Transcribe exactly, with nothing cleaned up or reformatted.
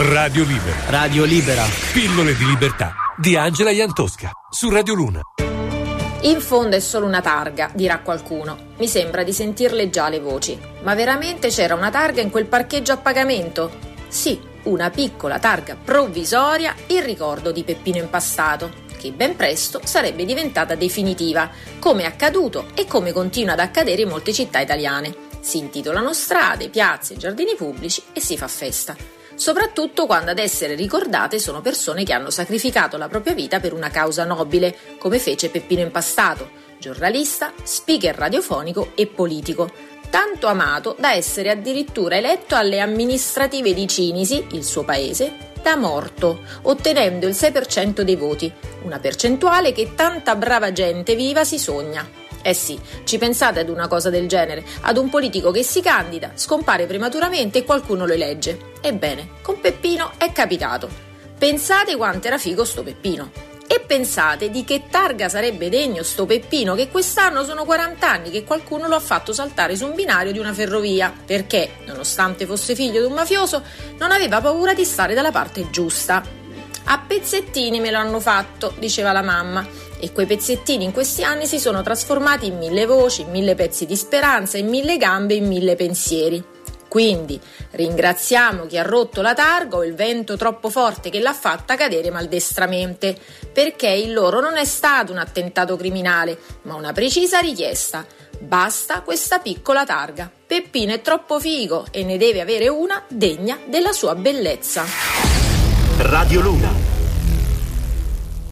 Radio Libera. Radio Libera. Pillole di libertà di Angela Iantosca su Radio Luna. In fondo è solo una targa, dirà qualcuno. Mi sembra di sentirle già le voci. Ma veramente c'era una targa in quel parcheggio a pagamento? Sì, una piccola targa provvisoria in ricordo di Peppino Impastato, che ben presto sarebbe diventata definitiva, come è accaduto e come continua ad accadere in molte città italiane. Si intitolano strade, piazze, giardini pubblici e si fa festa. Soprattutto quando ad essere ricordate sono persone che hanno sacrificato la propria vita per una causa nobile, come fece Peppino Impastato, giornalista, speaker radiofonico e politico, tanto amato da essere addirittura eletto alle amministrative di Cinisi, il suo paese, da morto, ottenendo il sei per cento dei voti, una percentuale che tanta brava gente viva si sogna. Eh sì, ci pensate ad una cosa del genere, ad un politico che si candida, scompare prematuramente e qualcuno lo elegge. Ebbene, con Peppino è capitato. Pensate quanto era figo sto Peppino. E pensate di che targa sarebbe degno sto Peppino, che quest'anno sono quaranta anni che qualcuno lo ha fatto saltare su un binario di una ferrovia, perché, nonostante fosse figlio di un mafioso, non aveva paura di stare dalla parte giusta. A pezzettini me lo hanno fatto, diceva la mamma, e quei pezzettini in questi anni si sono trasformati in mille voci, in mille pezzi di speranza, in mille gambe, in mille pensieri. Quindi ringraziamo chi ha rotto la targa o il vento troppo forte che l'ha fatta cadere maldestramente, perché il loro non è stato un attentato criminale, ma una precisa richiesta. Basta questa piccola targa. Peppino è troppo figo e ne deve avere una degna della sua bellezza. Radio Luna.